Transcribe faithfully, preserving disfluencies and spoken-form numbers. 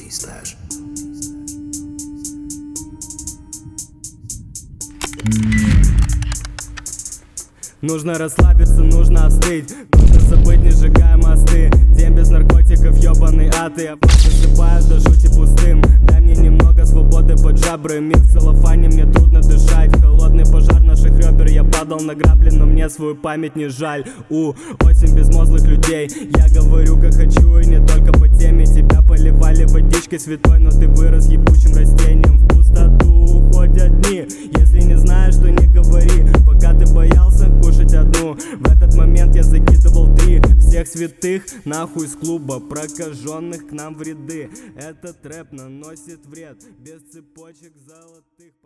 stash. Нужно расслабиться, нужно остыть, нужно забыть, не сжигая мосты. День без наркотиков, ёбаный ад, и я засыпаю до жути пустым. Дай мне немного свободы под жабры, мир в целлофане, мне трудно дышать. Холодный пожар наших ребер, я падал на грабли, но мне свою память не жаль. У, осень безмозглых людей, я говорю как хочу и не только по теме. Тебя поливали водичкой святой, но ты вырос ебучим растением. В пустоту уходят дни, если не знаешь, то не говори. Пока ты боялся кушать одну, в этот момент я закидывал три. Всех святых нахуй с клуба, прокаженных к нам в ряды. Этот рэп наносит вред, без цепочек золотых.